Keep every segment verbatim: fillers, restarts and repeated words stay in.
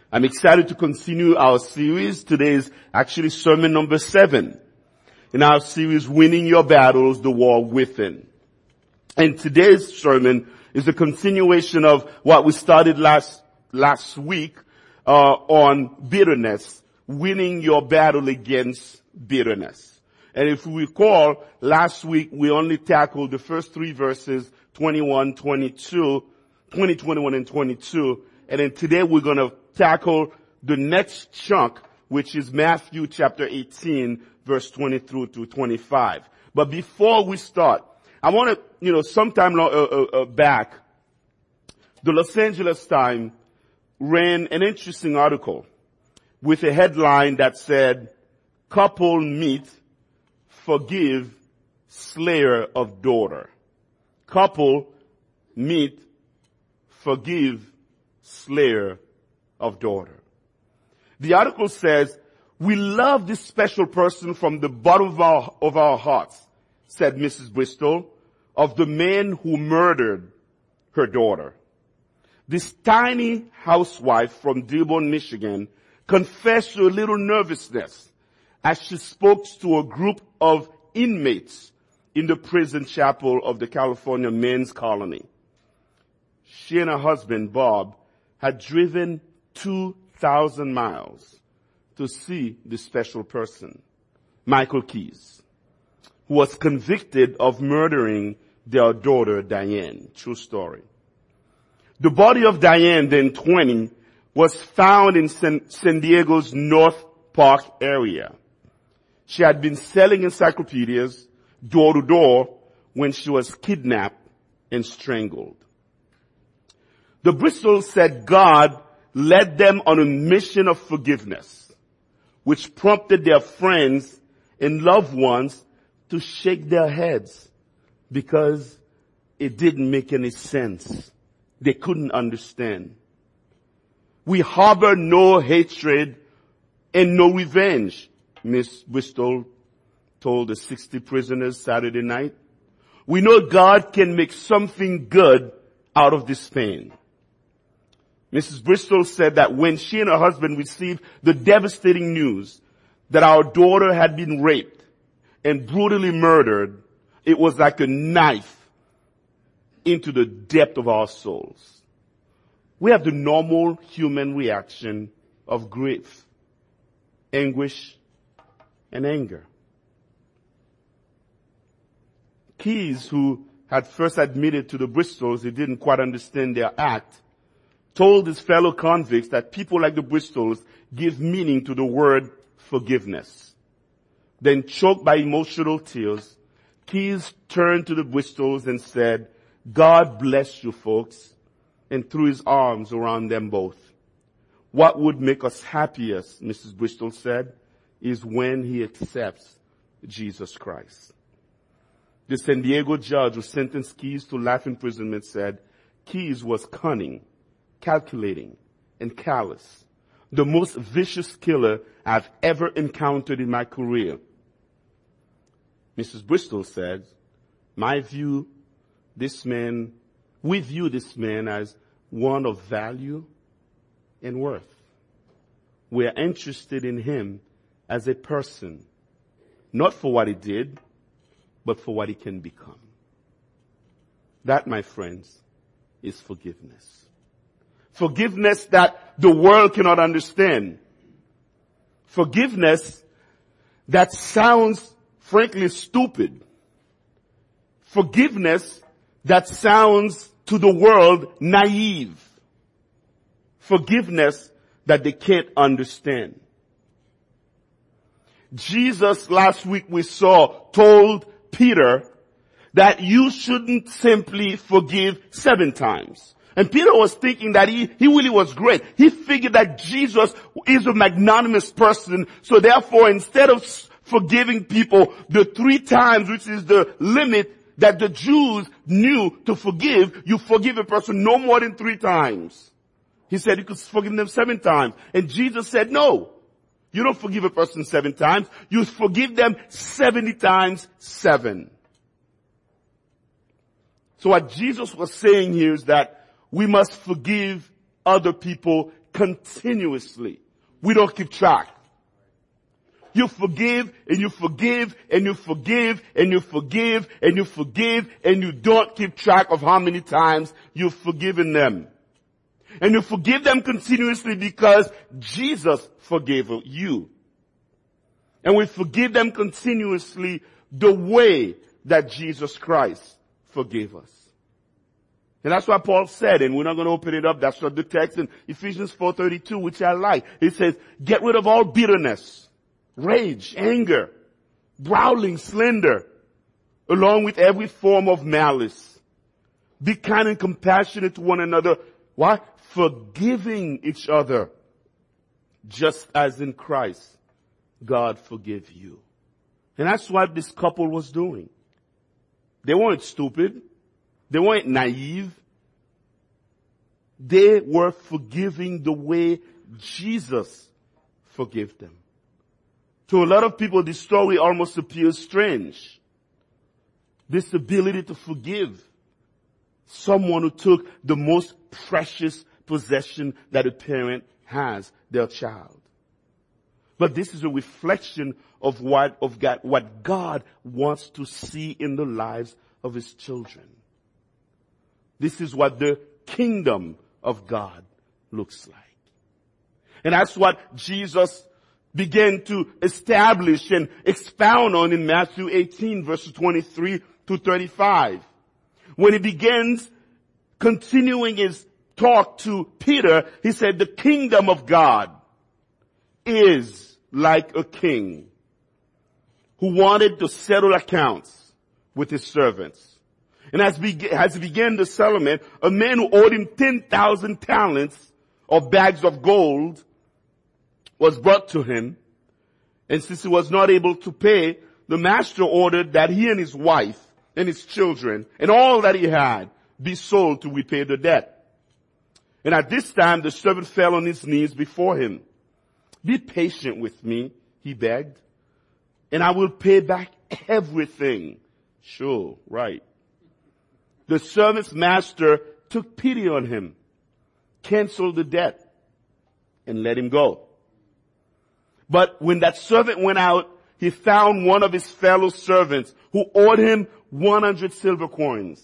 I'm excited to continue our series. Today is actually sermon number seven in our series, Winning Your Battles, the War Within. And today's sermon is a continuation of what we started last, last week, uh, on bitterness, winning your battle against bitterness. And if we recall, last week we only tackled the first three verses, twenty-one, twenty-two, twenty, twenty-one, and twenty-two. And then today we're going to tackle the next chunk, which is Matthew chapter eighteen, verse twenty through to twenty-five. But before we start, I want to, you know, sometime uh, uh, uh, back, the Los Angeles Times ran an interesting article with a headline that said, "Couple meet, forgive, slayer of daughter." Couple meet, forgive, slayer of daughter. The article says, "We love this special person from the bottom of our, of our hearts," said Missus Bristol, "of the man who murdered her daughter." This tiny housewife from Dearborn, Michigan, confessed to a little nervousness as she spoke to a group of inmates in the prison chapel of the California Men's Colony. She and her husband, Bob, had driven two thousand miles to see this special person, Michael Keyes, who was convicted of murdering their daughter, Diane. True story. The body of Diane, then twenty, was found in San, San Diego's North Park area. She had been selling encyclopedias door to door when she was kidnapped and strangled. The Bristols said God led them on a mission of forgiveness, which prompted their friends and loved ones to shake their heads because it didn't make any sense. They couldn't understand. "We harbor no hatred and no revenge," Miss Bristol told the sixty prisoners Saturday night. "We know God can make something good out of this pain." Missus Bristol said that when she and her husband received the devastating news that our daughter had been raped and brutally murdered, it was like a knife into the depth of our souls. We have the normal human reaction of grief, anguish, and anger. Keyes, who had first admitted to the Bristols he didn't quite understand their act, told his fellow convicts that people like the Bristols give meaning to the word forgiveness. Then, choked by emotional tears, Keyes turned to the Bristols and said, "God bless you folks," and threw his arms around them both. "What would make us happiest," Missus Bristol said, "is when he accepts Jesus Christ." The San Diego judge who sentenced Keyes to life imprisonment said Keyes was cunning, calculating, and callous, the most vicious killer I've ever encountered in my career. Missus Bristol said, "My view, this man, we view this man as one of value and worth. We are interested in him as a person, not for what he did, but for what he can become." That, my friends, is forgiveness. Forgiveness that the world cannot understand. Forgiveness that sounds, frankly, stupid. Forgiveness that sounds to the world naive. Forgiveness that they can't understand. Jesus, last week we saw, told Peter that you shouldn't simply forgive seven times. And Peter was thinking that he, he really was great. He figured that Jesus is a magnanimous person, so therefore instead of forgiving people the three times, which is the limit that the Jews knew to forgive, you forgive a person no more than three times. He said you could forgive them seven times. And Jesus said, no, you don't forgive a person seven times. You forgive them seventy times seven. So what Jesus was saying here is that we must forgive other people continuously. We don't keep track. You forgive and you forgive and you forgive and you forgive and you forgive and you don't keep track of how many times you've forgiven them. And you forgive them continuously because Jesus forgave you. And we forgive them continuously the way that Jesus Christ forgave us. And that's why Paul said, and we're not going to open it up, that's not the text in Ephesians four thirty-two, which I like. It says, get rid of all bitterness, rage, anger, growling, slander, along with every form of malice. Be kind and compassionate to one another. Why? Forgiving each other, just as in Christ God forgave you. And that's what this couple was doing. They weren't stupid. They weren't naive. They were forgiving the way Jesus forgave them. To a lot of people, this story almost appears strange. This ability to forgive someone who took the most precious possession that a parent has, their child. But this is a reflection of what, of God, what God wants to see in the lives of His children. This is what the kingdom of God looks like. And that's what Jesus began to establish and expound on in Matthew eighteen, verses twenty-three to thirty-five. When He begins continuing His talk to Peter, He said, the kingdom of God is like a king who wanted to settle accounts with his servants. And as, be- as he began the settlement, a man who owed him ten thousand talents or bags of gold was brought to him. And since he was not able to pay, the master ordered that he and his wife and his children and all that he had be sold to repay the debt. And at this time, the servant fell on his knees before him. Be patient with me, he begged, and I will pay back everything. Sure, right. The servant's master took pity on him, canceled the debt, and let him go. But when that servant went out, he found one of his fellow servants who owed him one hundred silver coins.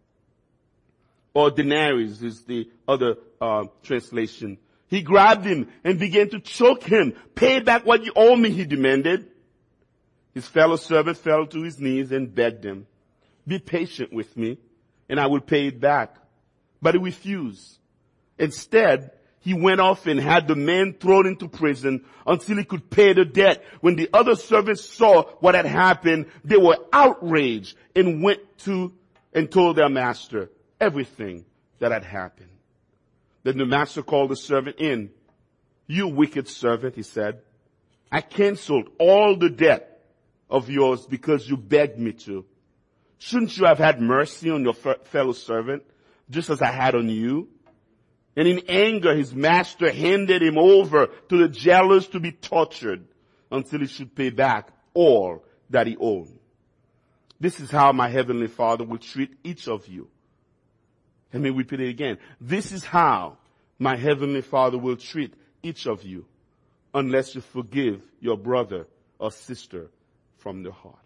Or denaries is the other uh, translation. He grabbed him and began to choke him. Pay back what you owe me, he demanded. His fellow servant fell to his knees and begged him, be patient with me, and I will pay it back. But he refused. Instead, he went off and had the man thrown into prison until he could pay the debt. When the other servants saw what had happened, they were outraged and went to and told their master everything that had happened. Then the master called the servant in. You wicked servant, he said, I canceled all the debt of yours because you begged me to. Shouldn't you have had mercy on your fellow servant, just as I had on you? And in anger, his master handed him over to the jailers to be tortured until he should pay back all that he owed. This is how my heavenly Father will treat each of you. Let me repeat it again. This is how my heavenly Father will treat each of you unless you forgive your brother or sister from the heart.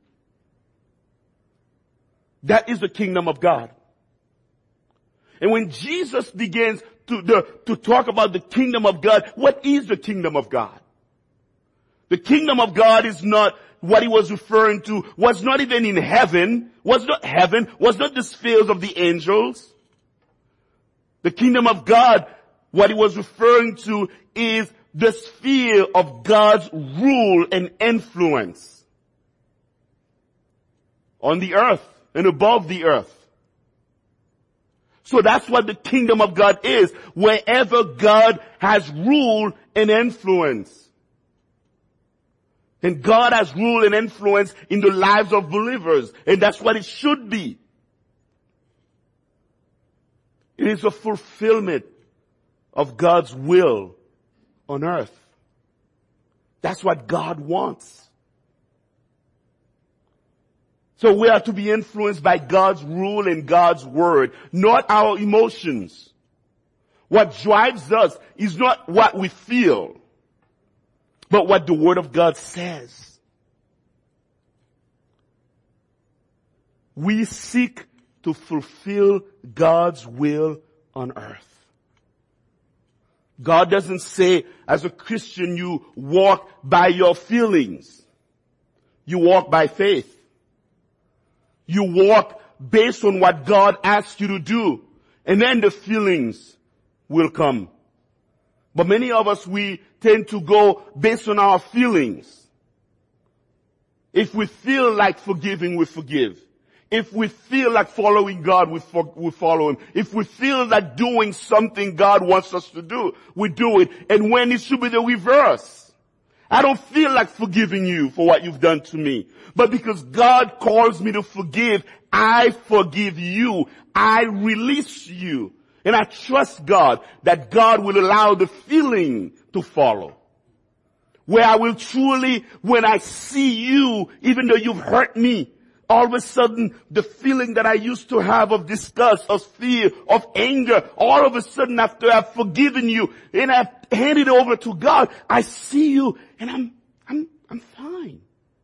That is the kingdom of God. And when Jesus begins to, the, to talk about the kingdom of God, what is the kingdom of God? The kingdom of God is not what he was referring to, was not even in heaven, was not heaven, was not the spheres of the angels. The kingdom of God, what he was referring to is the sphere of God's rule and influence on the earth and above the earth. So that's what the kingdom of God is, wherever God has rule and influence. And God has rule and influence in the lives of believers, and that's what it should be. It is a fulfillment of God's will on earth. That's what God wants. So we are to be influenced by God's rule and God's word, not our emotions. What drives us is not what we feel, but what the Word of God says. We seek to fulfill God's will on earth. God doesn't say, as a Christian, you walk by your feelings. You walk by faith. You walk based on what God asks you to do. And then the feelings will come. But many of us, we tend to go based on our feelings. If we feel like forgiving, we forgive. If we feel like following God, we, fo- we follow Him. If we feel like doing something God wants us to do, we do it. And when it should be the reverse. I don't feel like forgiving you for what you've done to me. But because God calls me to forgive, I forgive you. I release you. And I trust God that God will allow the feeling to follow. Where I will truly, when I see you, even though you've hurt me, all of a sudden, the feeling that I used to have of disgust, of fear, of anger, all of a sudden after I've forgiven you and I've handed it over to God, I see you and I'm, I'm, I'm fine.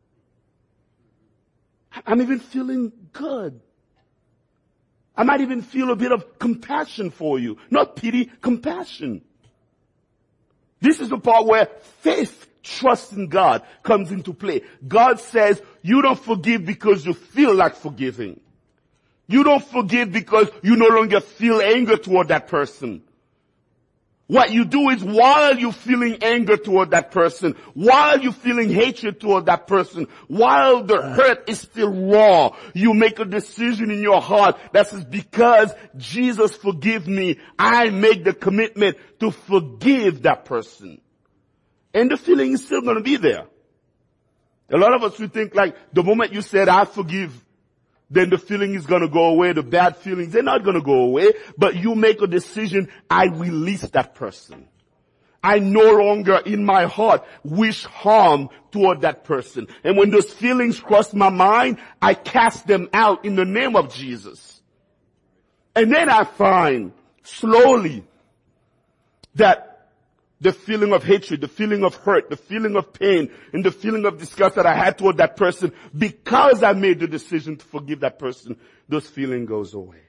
I'm even feeling good. I might even feel a bit of compassion for you. Not pity, compassion. This is the part where faith, trust in God comes into play. God says, you don't forgive because you feel like forgiving. You don't forgive because you no longer feel anger toward that person. What you do is while you're feeling anger toward that person, while you're feeling hatred toward that person, while the hurt is still raw, you make a decision in your heart that says, because Jesus forgive me, I make the commitment to forgive that person. And the feeling is still going to be there. A lot of us, we think like the moment you said, I forgive, then the feeling is going to go away. The bad feelings, they're not going to go away. But you make a decision, I release that person. I no longer in my heart wish harm toward that person. And when those feelings cross my mind, I cast them out in the name of Jesus. And then I find slowly that the feeling of hatred, the feeling of hurt, the feeling of pain, and the feeling of disgust that I had toward that person, because I made the decision to forgive that person, those feeling goes away.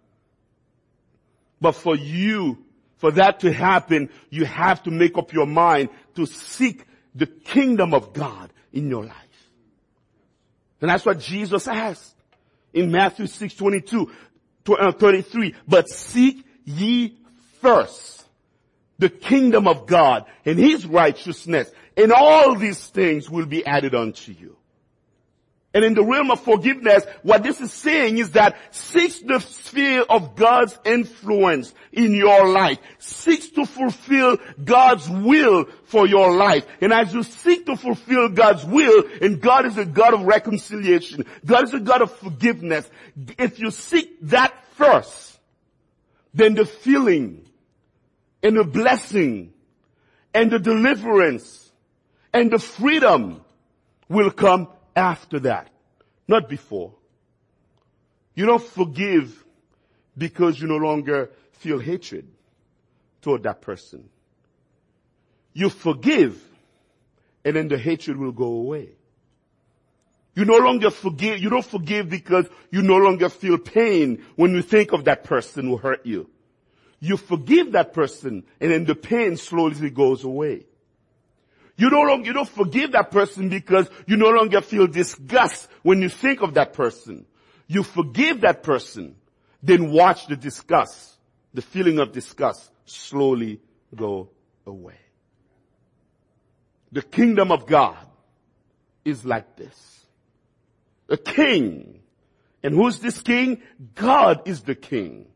But for you, for that to happen, you have to make up your mind to seek the kingdom of God in your life. And that's what Jesus asked in Matthew six twenty-two, thirty-three. But seek ye first the kingdom of God and His righteousness, and all these things will be added unto you. And in the realm of forgiveness, what this is saying is that seek the sphere of God's influence in your life. Seek to fulfill God's will for your life. And as you seek to fulfill God's will, and God is a God of reconciliation, God is a God of forgiveness, if you seek that first, then the feeling and the blessing and the deliverance and the freedom will come after that, not before. You don't forgive because you no longer feel hatred toward that person. You forgive and then the hatred will go away. You no longer forgive, you don't forgive because you no longer feel pain when you think of that person who hurt you. You forgive that person and then the pain slowly goes away. You no longer, you don't forgive that person because you no longer feel disgust when you think of that person. You forgive that person, then watch the disgust, the feeling of disgust slowly go away. The kingdom of God is like this. A king. And who's this king? God is the king.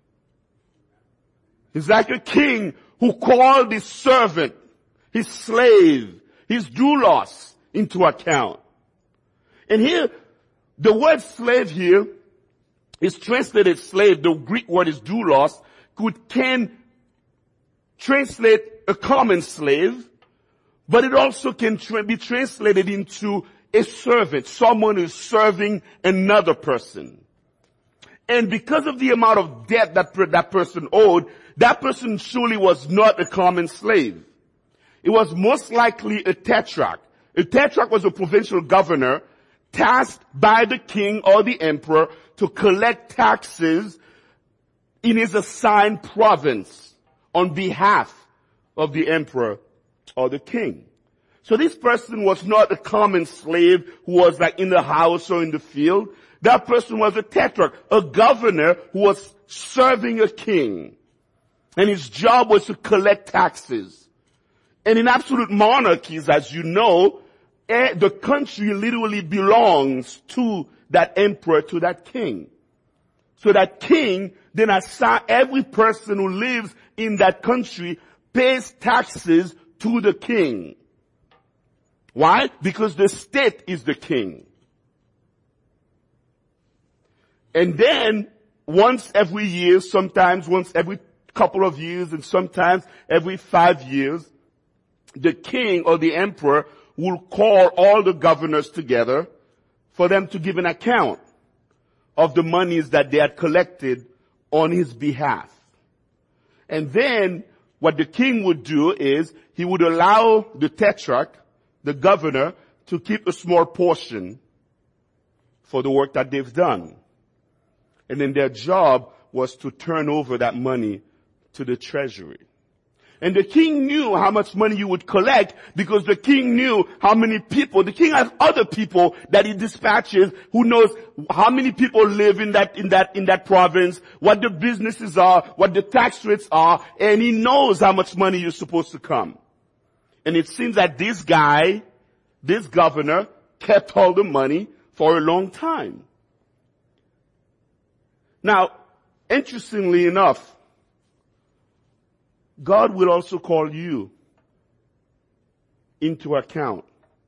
He's like a king who called his servant, his slave, his doulos into account. And here, the word slave here is translated slave. The Greek word is doulos, could can translate a common slave, but it also can tra- be translated into a servant, someone who's serving another person. And because of the amount of debt that that person owed, that person surely was not a common slave. It was most likely a tetrarch. A tetrarch was a provincial governor tasked by the king or the emperor to collect taxes in his assigned province on behalf of the emperor or the king. So this person was not a common slave who was like in the house or in the field. That person was a tetrarch, a governor who was serving a king. And his job was to collect taxes. And in absolute monarchies, as you know, the country literally belongs to that emperor, to that king. So that king then assign every person who lives in that country pays taxes to the king. Why? Because the state is the king. And then once every year, sometimes once every couple of years, and sometimes every five years, the king or the emperor will call all the governors together for them to give an account of the monies that they had collected on his behalf. And then what the king would do is he would allow the tetrarch, the governor, to keep a small portion for the work that they've done. And then their job was to turn over that money to the treasury. And the king knew how much money you would collect because the king knew how many people, the king has other people that he dispatches who knows how many people live in that, in that, in that province, what the businesses are, what the tax rates are, and he knows how much money you're supposed to come. And it seems that this guy, this governor, kept all the money for a long time. Now, interestingly enough, God will also call you into account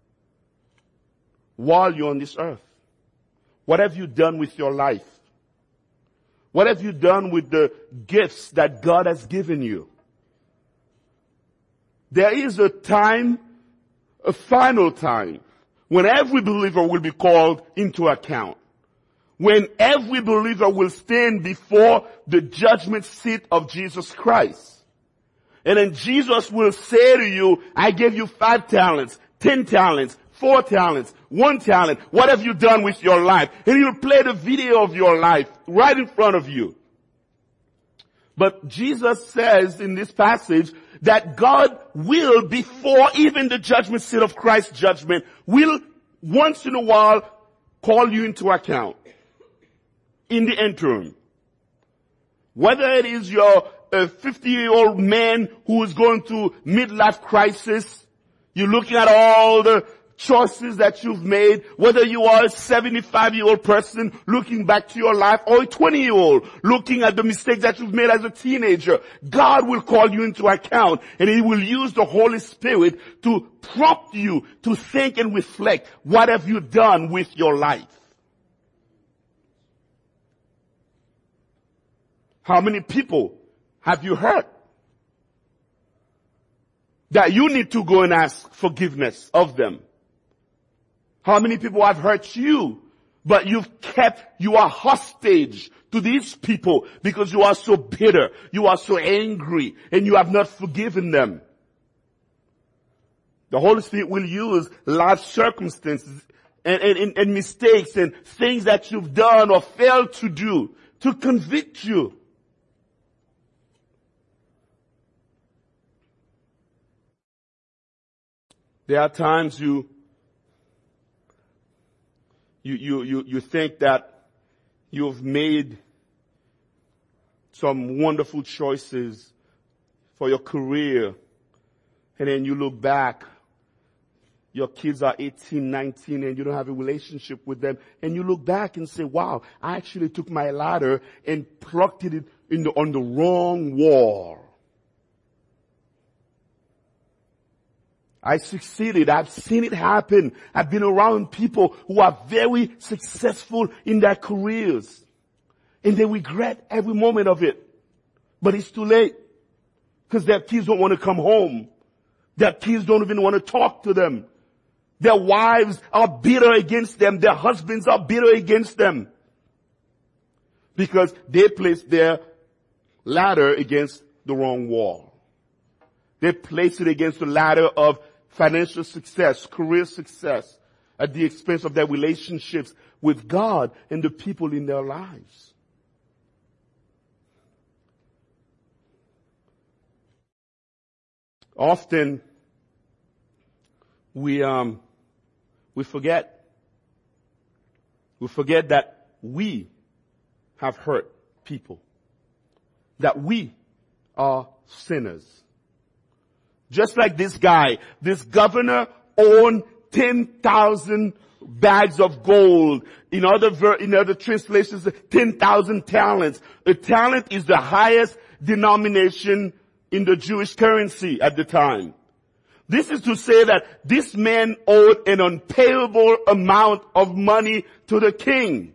while you're on this earth. What have you done with your life? What have you done with the gifts that God has given you? There is a time, a final time, when every believer will be called into account. When every believer will stand before the judgment seat of Jesus Christ. And then Jesus will say to you, I gave you five talents, ten talents, four talents, one talent. What have you done with your life? And he'll play the video of your life right in front of you. But Jesus says in this passage that God will, before even the judgment seat of Christ's judgment, will once in a while call you into account in the interim. Whether it is your a fifty-year-old man who is going through midlife crisis. You're looking at all the choices that you've made, whether you are a seventy-five-year-old person looking back to your life or a twenty-year-old looking at the mistakes that you've made as a teenager. God will call you into account and he will use the Holy Spirit to prompt you to think and reflect. What have you done with your life? How many people have you hurt that you need to go and ask forgiveness of them? How many people have hurt you, but you've kept, you are hostage to these people because you are so bitter, you are so angry, and you have not forgiven them? The Holy Spirit will use life circumstances and, and, and mistakes and things that you've done or failed to do to convict you. There are times you, you, you, you, you think that you've made some wonderful choices for your career, and then you look back, your kids are eighteen, nineteen, and you don't have a relationship with them, and you look back and say, wow, I actually took my ladder and plucked it in the, on the wrong wall. I succeeded. I've seen it happen. I've been around people who are very successful in their careers. And they regret every moment of it. But it's too late. Because their kids don't want to come home. Their kids don't even want to talk to them. Their wives are bitter against them. Their husbands are bitter against them. Because they placed their ladder against the wrong wall. They place it against the ladder of financial success, career success, at the expense of their relationships with God and the people in their lives. Often, we, um, we forget, we forget that we have hurt people. That we are sinners. Just like this guy, this governor owned ten thousand bags of gold. In other, ver- in other translations, ten thousand talents. A talent is the highest denomination in the Jewish currency at the time. This is to say that this man owed an unpayable amount of money to the king.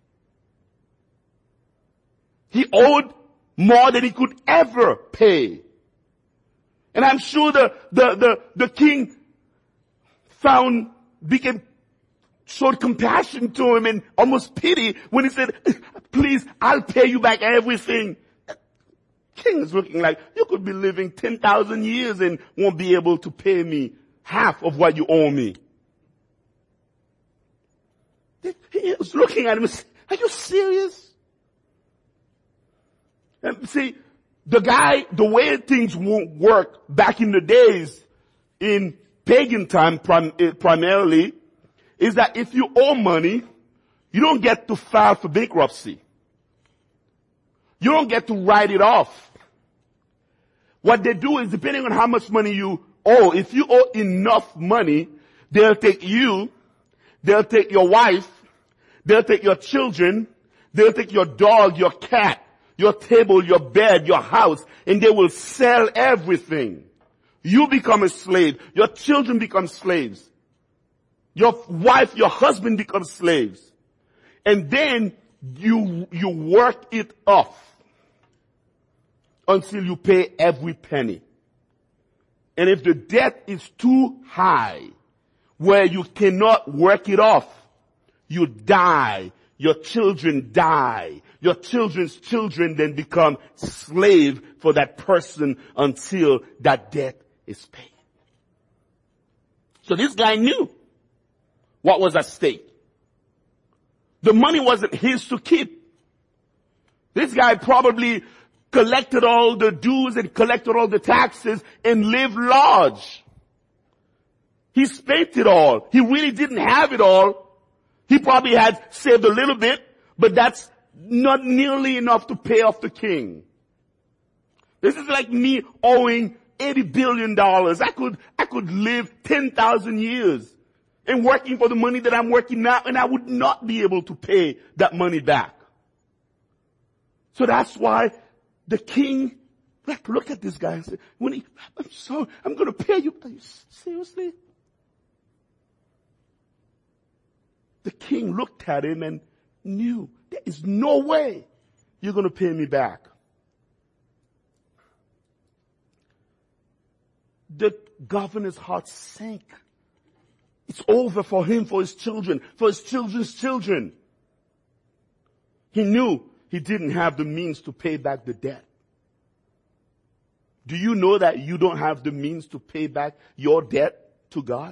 He owed more than he could ever pay. And I'm sure the, the, the, the king found, became, showed compassion to him and almost pity when he said, please, I'll pay you back everything. King is looking like, you could be living ten thousand years and won't be able to pay me half of what you owe me. He was looking at him and said, are you serious? And see, the guy, the way things won't work back in the days, in pagan time prim- primarily, is that if you owe money, you don't get to file for bankruptcy. You don't get to write it off. What they do is, depending on how much money you owe, if you owe enough money, they'll take you, they'll take your wife, they'll take your children, they'll take your dog, your cat, your table, your bed, your house, and they will sell everything. You become a slave. Your children become slaves. Your wife, your husband become slaves. And then you, you work it off until you pay every penny. And if the debt is too high, where you cannot work it off, you die. Your children die. Your children's children then become slave for that person until that debt is paid. So this guy knew what was at stake. The money wasn't his to keep. This guy probably collected all the dues and collected all the taxes and lived large. He spent it all. He really didn't have it all. He probably had saved a little bit, but that's not nearly enough to pay off the king. This is like me owing eighty billion dollars. I could, I could live ten thousand years and working for the money that I'm working now, and I would not be able to pay that money back. So that's why the king, like, look at this guy and say, when he, I'm sorry, I'm going to pay you. Are you seriously? The king looked at him and knew there is no way you're going to pay me back. The governor's heart sank. It's over for him, for his children, for his children's children. He knew he didn't have the means to pay back the debt. Do you know that you don't have the means to pay back your debt to God?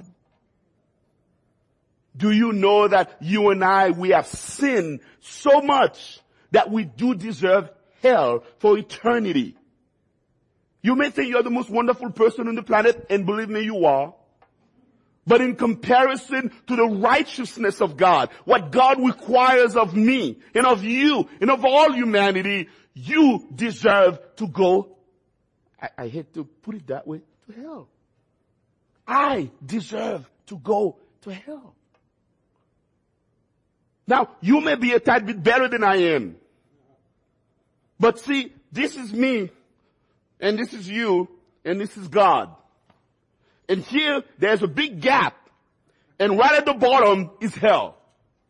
Do you know that you and I, we have sinned so much that we do deserve hell for eternity? You may think you're the most wonderful person on the planet, and believe me, you are. But in comparison to the righteousness of God, what God requires of me and of you and of all humanity, you deserve to go, I, I hate to put it that way, to hell. I deserve to go to hell. Now, you may be a tad bit better than I am. But see, this is me, and this is you, and this is God. And here, there's a big gap. And right at the bottom is hell.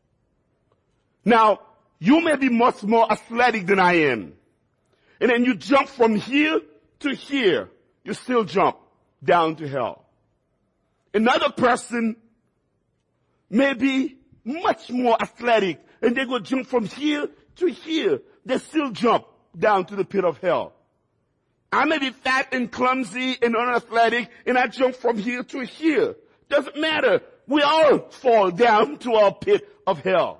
Now, you may be much more athletic than I am. And then you jump from here to here. You still jump down to hell. Another person may be much more athletic. And they go jump from here to here. They still jump down to the pit of hell. I may be fat and clumsy and unathletic and I jump from here to here. Doesn't matter. We all fall down to our pit of hell.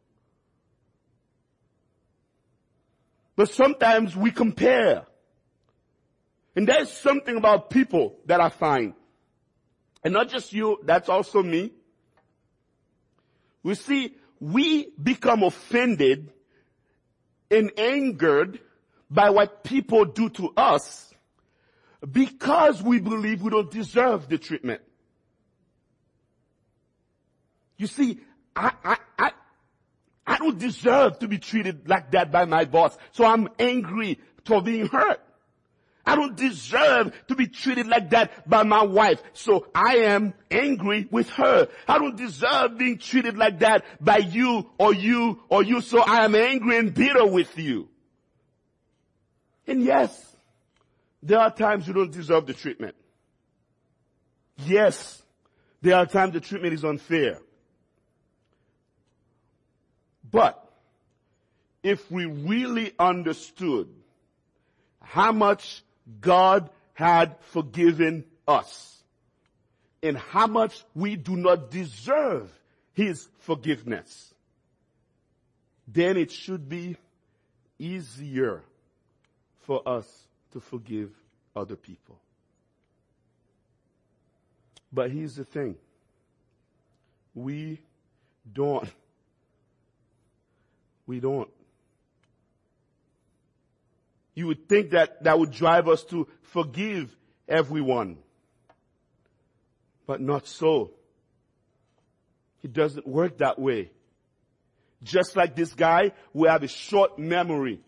But sometimes we compare. And there's something about people that I find. And not just you, that's also me. We see, we become offended and angered by what people do to us because we believe we don't deserve the treatment. You see, I, I, I, I don't deserve to be treated like that by my boss, so I'm angry for being hurt. I don't deserve to be treated like that by my wife, so I am angry with her. I don't deserve being treated like that by you or you or you, so I am angry and bitter with you. And yes, there are times you don't deserve the treatment. Yes, there are times the treatment is unfair. But if we really understood how much God had forgiven us and how much we do not deserve His forgiveness, then it should be easier for us to forgive other people. But here's the thing. We don't. We don't. You would think that that would drive us to forgive everyone. But not so. It doesn't work that way. Just like this guy, we have a short memory.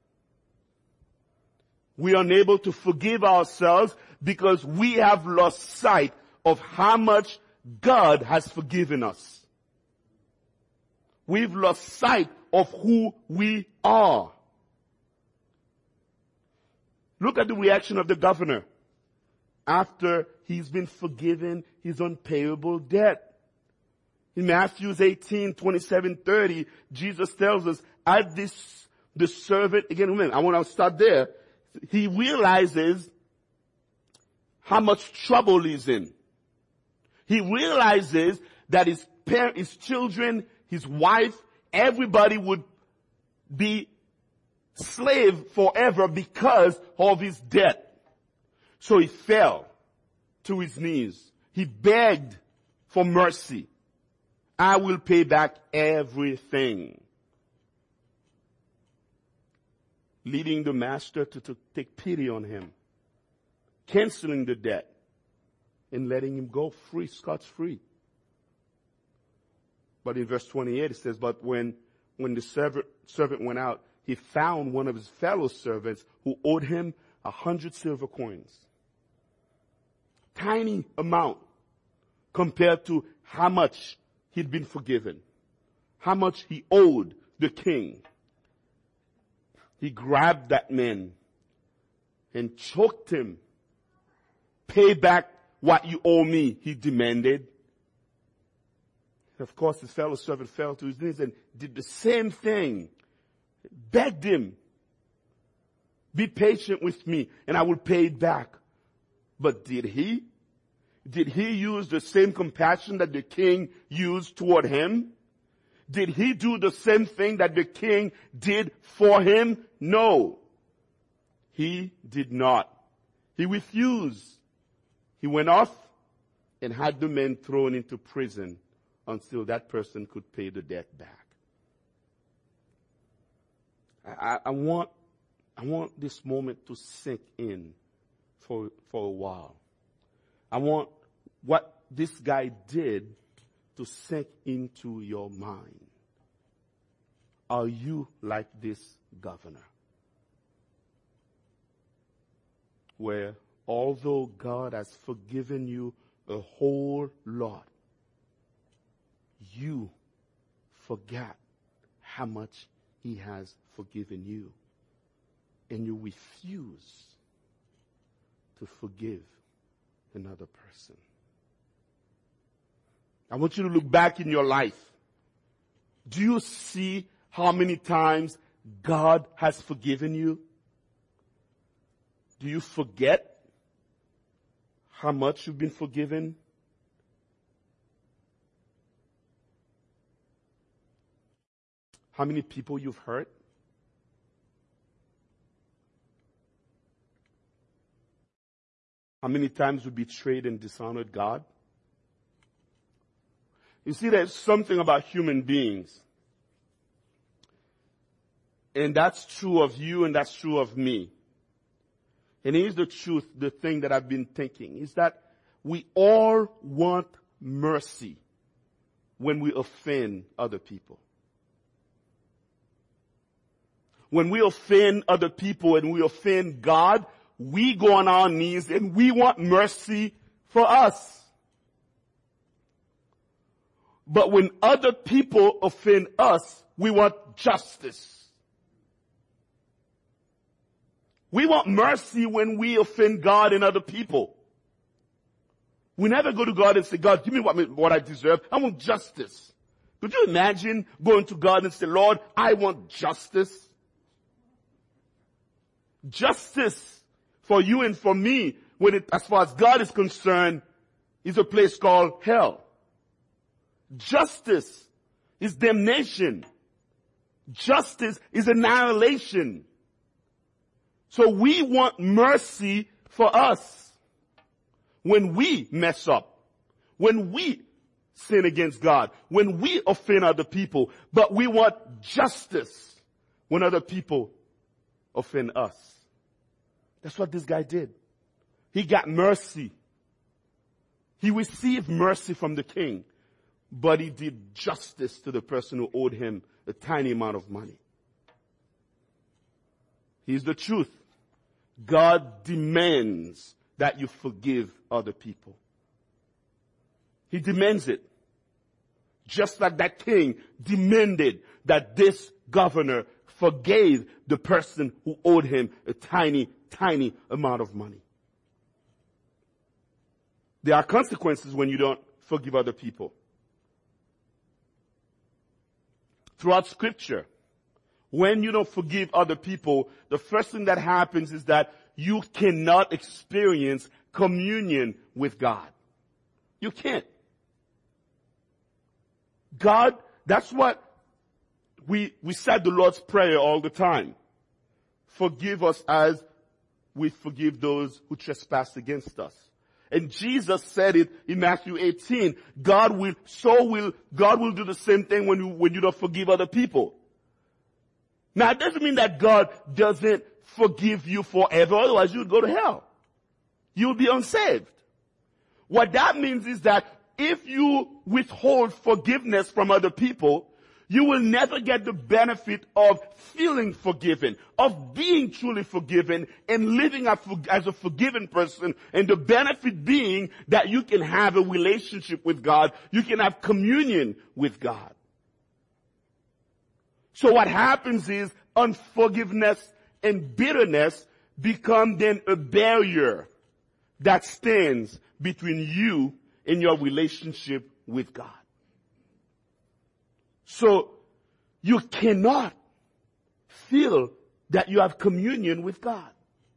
We are unable to forgive ourselves because we have lost sight of how much God has forgiven us. We've lost sight of who we are. Look at the reaction of the governor after he's been forgiven his unpayable debt. In Matthew eighteen, twenty-seven, thirty, Jesus tells us, at this, the servant, again, remember, I want to start there. He realizes how much trouble he's in. He realizes that his parents, his children, his wife, everybody would be slave forever because of his debt. So he fell to his knees. He begged for mercy. I will pay back everything. Leading the master to, to take pity on him. Canceling the debt. And letting him go free, scot-free. But in verse twenty-eight it says, but when, when the servant, servant went out, he found one of his fellow servants who owed him a hundred silver coins. Tiny amount compared to how much he'd been forgiven. How much he owed the king. He grabbed that man and choked him. Pay back what you owe me, he demanded. Of course, his fellow servant fell to his knees and did the same thing. Begged him, be patient with me and I will pay it back. But did he? Did he use the same compassion that the king used toward him? Did he do the same thing that the king did for him? No. He did not. He refused. He went off and had the man thrown into prison until that person could pay the debt back. I, I want, I want this moment to sink in for, for a while. I want what this guy did to sink into your mind. Are you like this governor? Where although God has forgiven you a whole lot, you forgot how much He has forgiven you. And you refuse to forgive another person. I want you to look back in your life. Do you see how many times God has forgiven you? Do you forget how much you've been forgiven? How many people you've hurt? How many times you betrayed and dishonored God? You see, there's something about human beings. And that's true of you and that's true of me. And here's the truth, the thing that I've been thinking, is that we all want mercy when we offend other people. When we offend other people and we offend God, we go on our knees and we want mercy for us. But when other people offend us, we want justice. We want mercy when we offend God and other people. We never go to God and say, God, give me what, what I deserve. I want justice. Could you imagine going to God and say, Lord, I want justice? Justice for you and for me, when it, as far as God is concerned, is a place called hell. Justice is damnation. Justice is annihilation. So we want mercy for us when we mess up, when we sin against God, when we offend other people, but we want justice when other people offend us. That's what this guy did. He got mercy. He received mercy from the king, but he did justice to the person who owed him a tiny amount of money. Here's the truth. God demands that you forgive other people. He demands it. Just like that king demanded that this governor forgave the person who owed him a tiny, tiny amount of money. There are consequences when you don't forgive other people. Throughout Scripture, when you don't forgive other people, the first thing that happens is that you cannot experience communion with God. You can't. God, that's what we, we said the Lord's Prayer all the time. Forgive us as we forgive those who trespass against us. And Jesus said it in Matthew eighteen. God will, so will, God will do the same thing when you, when you don't forgive other people. Now, it doesn't mean that God doesn't forgive you forever, otherwise you would go to hell. You will be unsaved. What that means is that if you withhold forgiveness from other people, you will never get the benefit of feeling forgiven, of being truly forgiven, and living as a forgiven person, and the benefit being that you can have a relationship with God, you can have communion with God. So what happens is unforgiveness and bitterness become then a barrier that stands between you and your relationship with God. So you cannot feel that you have communion with God.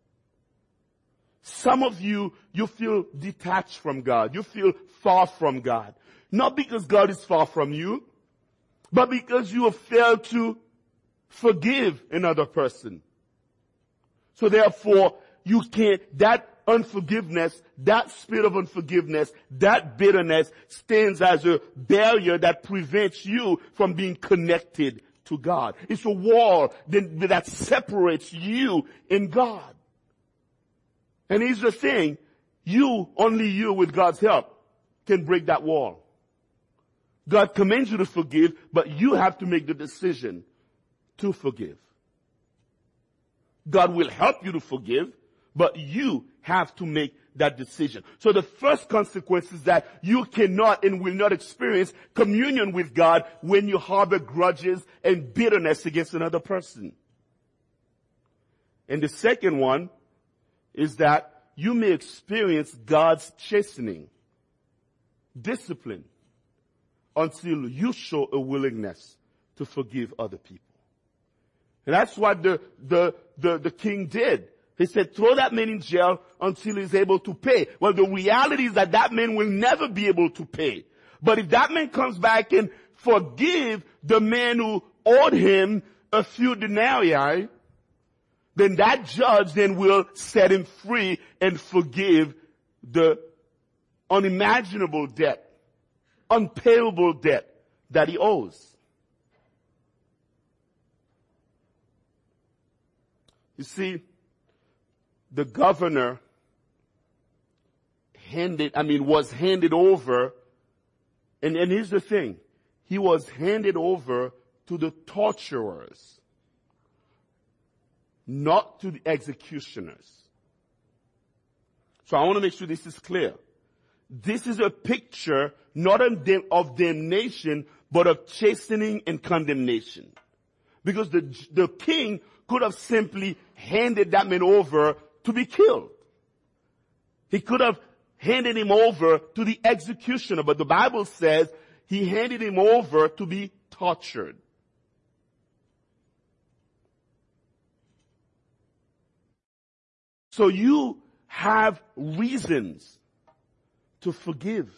Some of you, you feel detached from God. You feel far from God. Not because God is far from you, but because you have failed to forgive another person. So therefore, you can't, that unforgiveness, that spirit of unforgiveness, that bitterness stands as a barrier that prevents you from being connected to God. It's a wall that, that separates you and God. And he's just saying, you, only you with God's help can break that wall. God commands you to forgive, but you have to make the decision to forgive. God will help you to forgive, but you have to make that decision. So the first consequence is that you cannot and will not experience communion with God when you harbor grudges and bitterness against another person. And the second one is that you may experience God's chastening, discipline, until you show a willingness to forgive other people. And that's what the, the, the, the king did. He said, throw that man in jail until he's able to pay. Well, the reality is that that man will never be able to pay. But if that man comes back and forgive the man who owed him a few denarii, then that judge then will set him free and forgive the unimaginable debt, unpayable debt that he owes. You see, the governor handed, I mean, was handed over, and, and here's the thing, he was handed over to the torturers, not to the executioners. So I want to make sure this is clear. This is a picture not of damnation, but of chastening and condemnation. Because the, the king could have simply handed that man over to be killed. He could have handed him over to the executioner, but the Bible says he handed him over to be tortured. So you have reasons to forgive.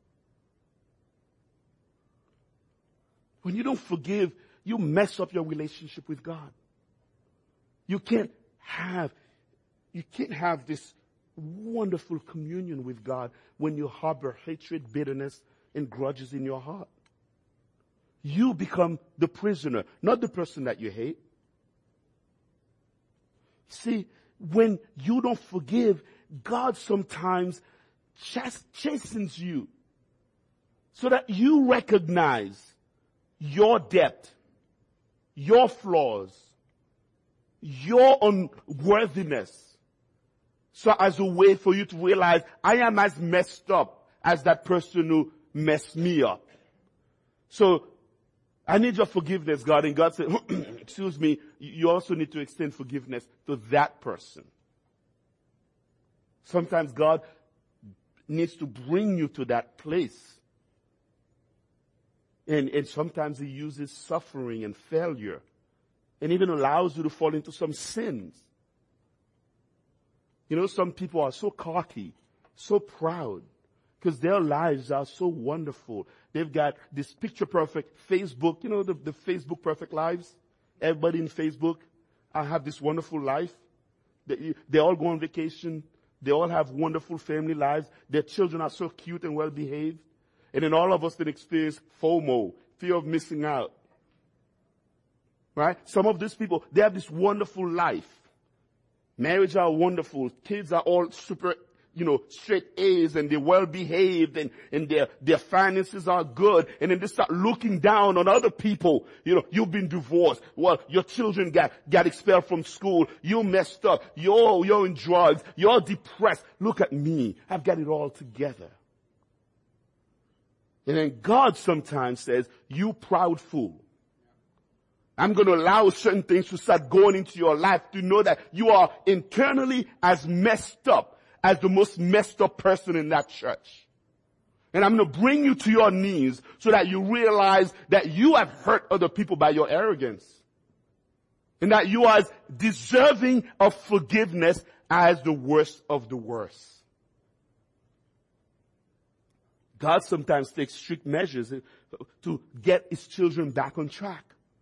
When you don't forgive, you mess up your relationship with God. You can't have, you can't have this wonderful communion with God when you harbor hatred, bitterness, and grudges in your heart. You become the prisoner, not the person that you hate. See, when you don't forgive, God sometimes chast- chastens you so that you recognize your depth, your flaws, your unworthiness. So as a way for you to realize, I am as messed up as that person who messed me up. So, I need your forgiveness, God. And God said, excuse me, you also need to extend forgiveness to that person. Sometimes God needs to bring you to that place. And, and sometimes He uses suffering and failure and even allows you to fall into some sins. You know, some people are so cocky, so proud, because their lives are so wonderful. They've got this picture perfect Facebook, you know, the, the Facebook perfect lives. Everybody in Facebook, I have this wonderful life. They, they all go on vacation. They all have wonderful family lives. Their children are so cute and well behaved. And then all of us that experience FOMO, fear of missing out. Right? Some of these people, they have this wonderful life. Marriage are wonderful. Kids are all super, you know, straight A's and they're well behaved and, and their, their finances are good. And then they start looking down on other people. You know, you've been divorced. Well, your children got, got expelled from school. You messed up. You're, you're in drugs. You're depressed. Look at me. I've got it all together. And then God sometimes says, you proud fool. I'm going to allow certain things to start going into your life to know that you are internally as messed up as the most messed up person in that church. And I'm going to bring you to your knees so that you realize that you have hurt other people by your arrogance. And that you are as deserving of forgiveness as the worst of the worst. God sometimes takes strict measures to get His children back on track.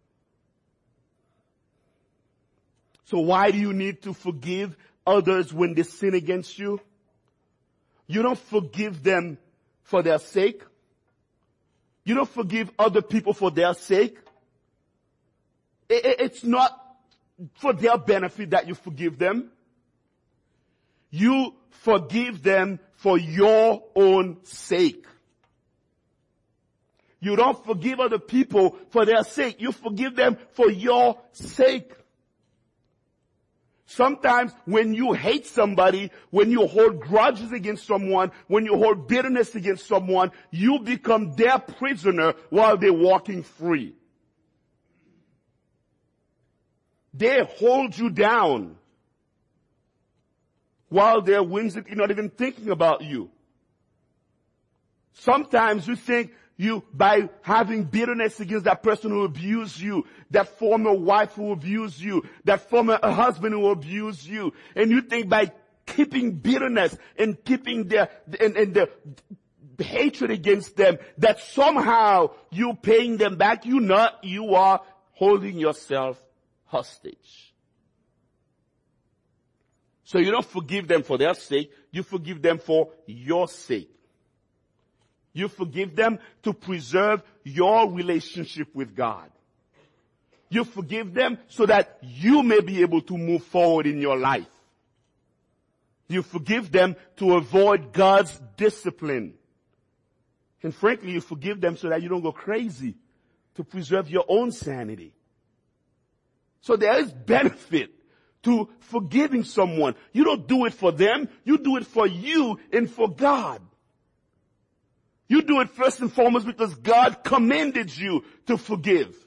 So why do you need to forgive others when they sin against you? You don't forgive them for their sake. You don't forgive other people for their sake. It's not for their benefit that you forgive them. You forgive them for your own sake. You don't forgive other people for their sake. You forgive them for your sake. Sometimes when you hate somebody, when you hold grudges against someone, when you hold bitterness against someone, you become their prisoner while they're walking free. They hold you down while they're whimsically not even thinking about you. Sometimes you think You, by having bitterness against that person who abused you, that former wife who abused you, that former husband who abused you, and you think by keeping bitterness and keeping the, and, and the, the hatred against them, that somehow you paying them back, you not, you are holding yourself hostage. So you don't forgive them for their sake, you forgive them for your sake. You forgive them to preserve your relationship with God. You forgive them so that you may be able to move forward in your life. You forgive them to avoid God's discipline. And frankly, you forgive them so that you don't go crazy, to preserve your own sanity. So there is benefit to forgiving someone. You don't do it for them, you do it for you and for God. You do it first and foremost because God commanded you to forgive.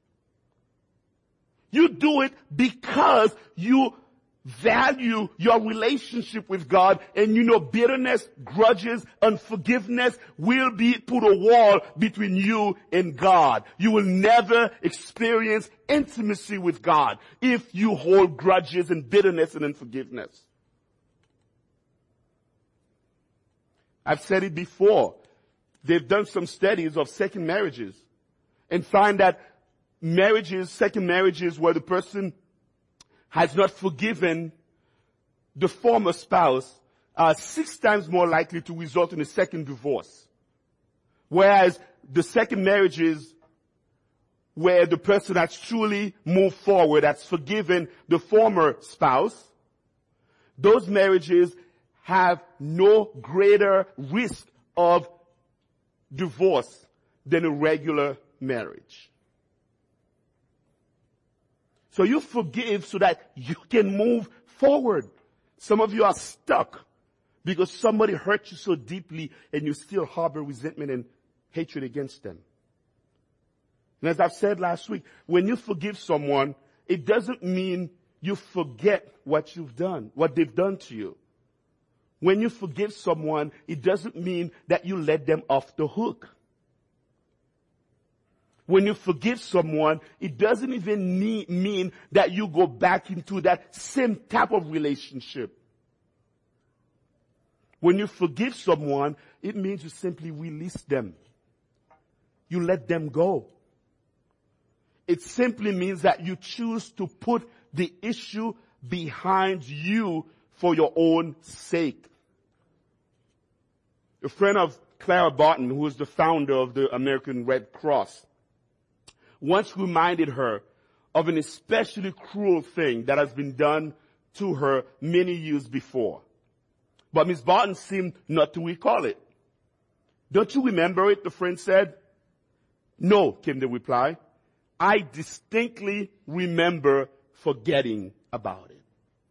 You do it because you value your relationship with God, and you know bitterness, grudges, unforgiveness will be put a wall between you and God. You will never experience intimacy with God if you hold grudges and bitterness and unforgiveness. I've said it before. They've done some studies of second marriages and find that marriages, second marriages where the person has not forgiven the former spouse are six times more likely to result in a second divorce. Whereas the second marriages where the person has truly moved forward, has forgiven the former spouse, those marriages have no greater risk of divorce than a regular marriage. So you forgive so that you can move forward. Some of you are stuck because somebody hurt you so deeply and you still harbor resentment and hatred against them. And as I've said last week, when you forgive someone, it doesn't mean you forget what you've done, what they've done to you. When you forgive someone, it doesn't mean that you let them off the hook. When you forgive someone, it doesn't even need, mean that you go back into that same type of relationship. When you forgive someone, it means you simply release them. You let them go. It simply means that you choose to put the issue behind you for your own sake. A friend of Clara Barton, who is the founder of the American Red Cross, once reminded her of an especially cruel thing that has been done to her many years before. But Miss Barton seemed not to recall it. Don't you remember it? The friend said. No, came the reply. I distinctly remember forgetting about it.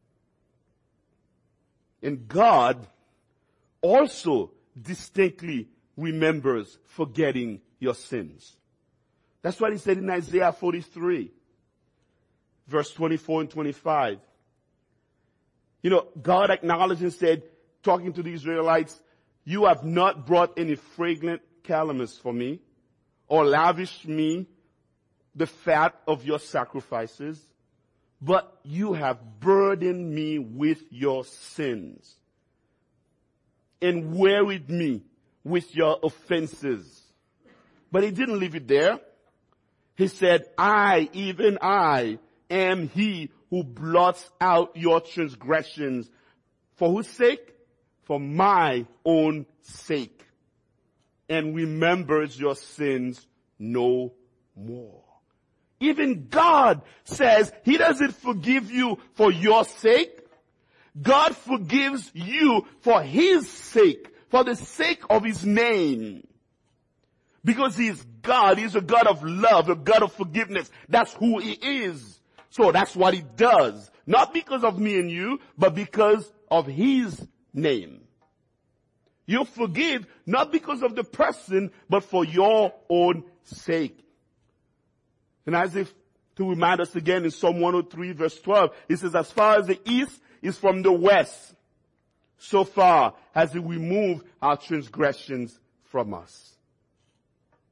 And God also distinctly remembers forgetting your sins. That's what he said in Isaiah forty-three, verse twenty-four and twenty-five. You know, God acknowledged and said, talking to the Israelites, you have not brought any fragrant calamus for me, or lavished me the fat of your sacrifices, but you have burdened me with your sins and wearied me with your offenses. But he didn't leave it there. He said, I, even I, am he who blots out your transgressions. For whose sake? For my own sake. And remembers your sins no more. Even God says he doesn't forgive you for your sake. God forgives you for his sake, for the sake of his name. Because he is God. He's a God of love, a God of forgiveness. That's who he is. So that's what he does. Not because of me and you, but because of his name. You forgive not because of the person, but for your own sake. And as if to remind us again in Psalm one oh three verse twelve, it says, as far as the east is from the west, so far has he removed our transgressions from us.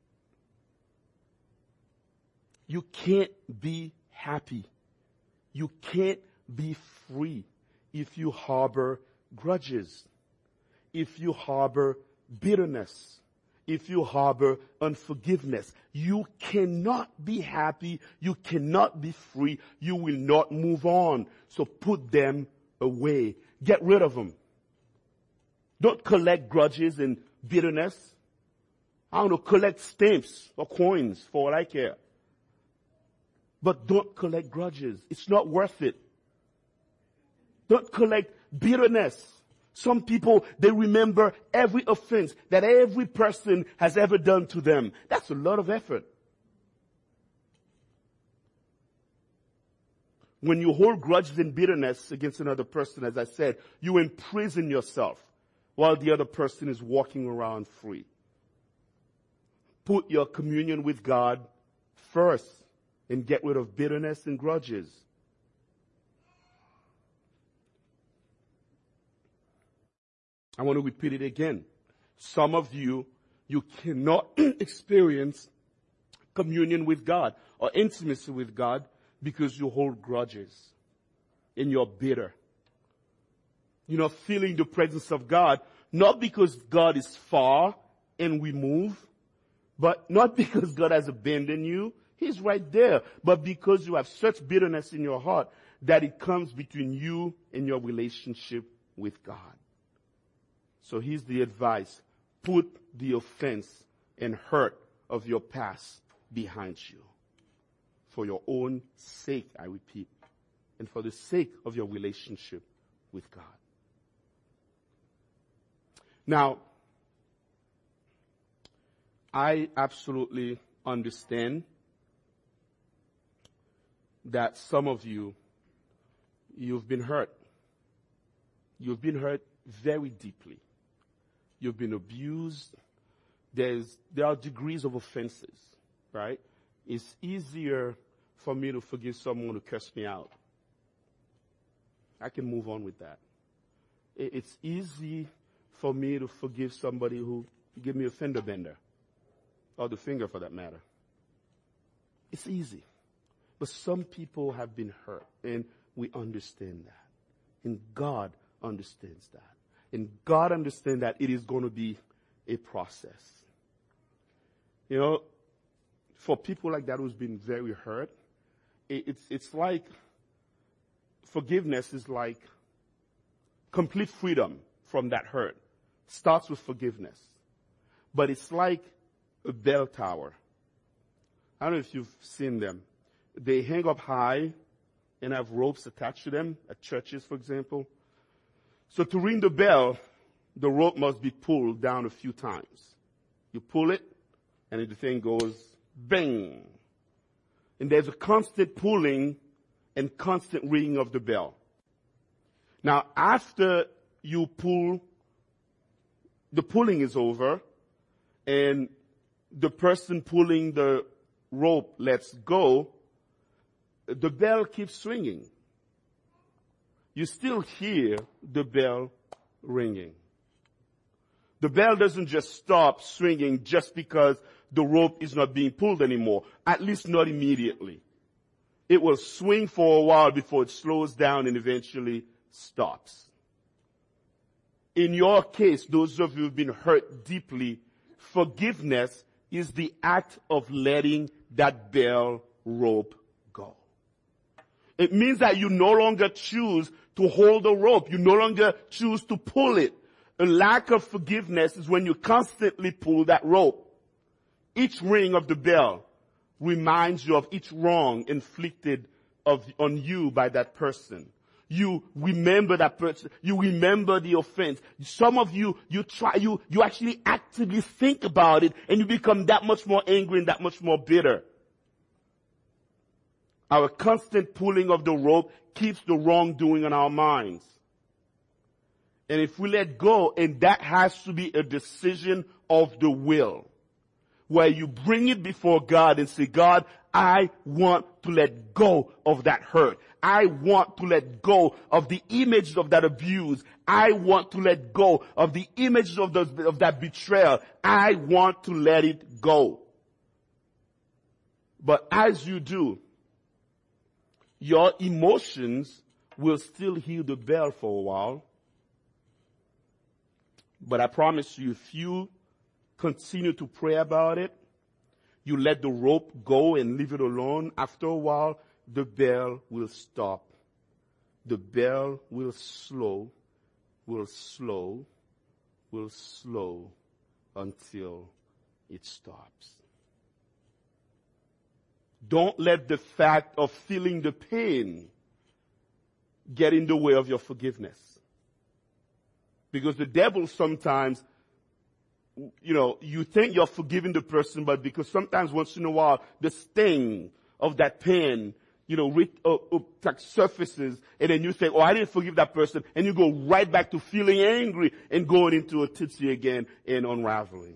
You can't be happy. You can't be free if you harbor grudges, if you harbor bitterness, if you harbor unforgiveness. You cannot be happy. You cannot be free. You will not move on. So put them away. Get rid of them. Don't collect grudges and bitterness. I don't know, collect stamps or coins for all I care. But don't collect grudges. It's not worth it. Don't collect bitterness. Some people, they remember every offense that every person has ever done to them. That's a lot of effort. When you hold grudges and bitterness against another person, as I said, you imprison yourself while the other person is walking around free. Put your communion with God first and get rid of bitterness and grudges. I want to repeat it again. Some of you, you cannot experience communion with God or intimacy with God because you hold grudges and you're bitter. You're not feeling the presence of God, not because God is far and we move, but not because God has abandoned you. He's right there. But because you have such bitterness in your heart that it comes between you and your relationship with God. So here's the advice. Put the offense and hurt of your past behind you. For your own sake, I repeat. And for the sake of your relationship with God. Now, I absolutely understand that some of you, you've been hurt. You've been hurt very deeply. You've been abused. There's, there are degrees of offenses, right? It's easier for me to forgive someone who cursed me out. I can move on with that. It's easy for me to forgive somebody who gave me a fender bender. Or the finger for that matter. It's easy. But some people have been hurt, and we understand that. And God understands that. And God understands that it is going to be a process. You know, for people like that who's been very hurt, it's, it's like, forgiveness is like complete freedom from that hurt. Starts with forgiveness. But it's like a bell tower. I don't know if you've seen them. They hang up high and have ropes attached to them at churches, for example. So to ring the bell, the rope must be pulled down a few times. You pull it, and the thing goes bang. And there's a constant pulling and constant ringing of the bell. Now, after you pull, the pulling is over, and the person pulling the rope lets go, the bell keeps ringing. You still hear the bell ringing. The bell doesn't just stop swinging just because the rope is not being pulled anymore, at least not immediately. It will swing for a while before it slows down and eventually stops. In your case, those of you who have been hurt deeply, forgiveness is the act of letting that bell rope go. It means that you no longer choose to hold the rope. You no longer choose to pull it. A lack of forgiveness is when you constantly pull that rope. Each ring of the bell reminds you of each wrong inflicted of, on you by that person. You remember that person. You remember the offense. Some of you, you try, you, you actually actively think about it and you become that much more angry and that much more bitter. Our constant pulling of the rope keeps the wrongdoing on our minds. And if we let go, and that has to be a decision of the will, where you bring it before God and say, God, I want to let go of that hurt. I want to let go of the images of that abuse. I want to let go of the images of, those, of that betrayal. I want to let it go. But as you do, your emotions will still heal the bell for a while. But I promise you, if you continue to pray about it, you let the rope go and leave it alone, after a while, the bell will stop. The bell will slow, will slow, will slow until it stops. Don't let the fact of feeling the pain get in the way of your forgiveness. Because the devil sometimes, you know, you think you're forgiving the person, but because sometimes once in a while, the sting of that pain, you know, re- uh, uh, like surfaces, and then you say, oh, I didn't forgive that person, and you go right back to feeling angry and going into a titsy again and unraveling.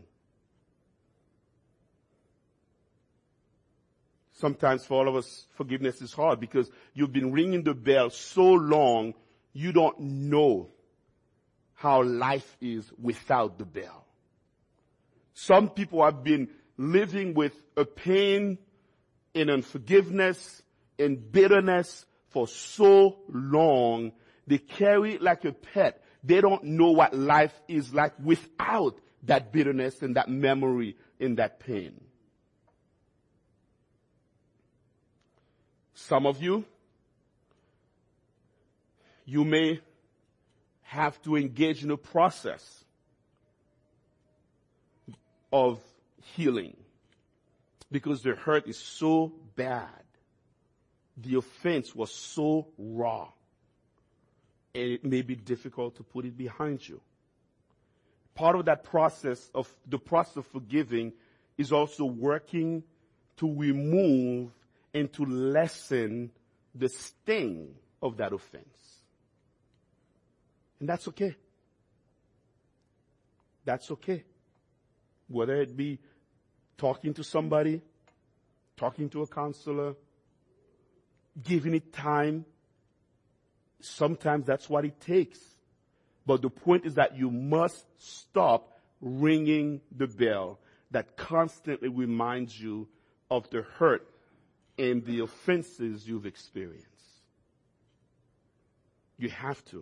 Sometimes for all of us, forgiveness is hard because you've been ringing the bell so long, you don't know how life is without the bell. Some people have been living with a pain and unforgiveness and bitterness for so long, they carry it like a pet. They don't know what life is like without that bitterness and that memory and that pain. Some of you, you may have to engage in a process of healing because the hurt is so bad. The offense was so raw, and it may be difficult to put it behind you. Part of that process of the process of forgiving is also working to remove and to lessen the sting of that offense. And that's okay. That's okay. Whether it be talking to somebody, talking to a counselor, giving it time. Sometimes that's what it takes. But the point is that you must stop ringing the bell that constantly reminds you of the hurt and the offenses you've experienced. You have to.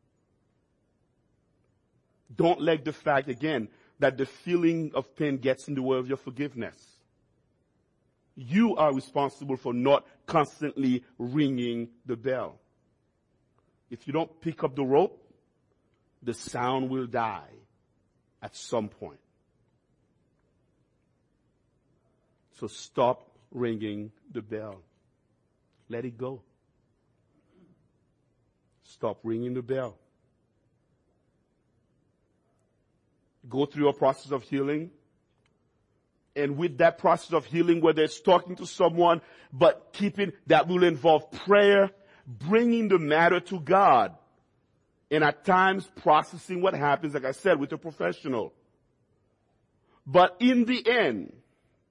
Don't let the fact, again, that the feeling of pain gets in the way of your forgiveness. You are responsible for not constantly ringing the bell. If you don't pick up the rope, the sound will die at some point. So stop ringing the bell. Let it go. Stop ringing the bell. Go through a process of healing. And with that process of healing, whether it's talking to someone, but keeping, that will involve prayer, bringing the matter to God. And at times processing what happens, like I said, with a professional. But in the end,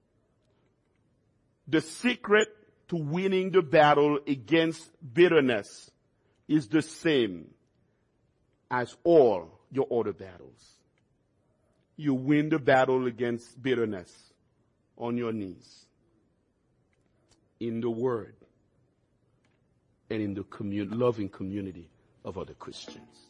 the secret to winning the battle against bitterness is the same as all your other battles. You win the battle against bitterness on your knees, in the Word, and in the commun- loving community of other Christians.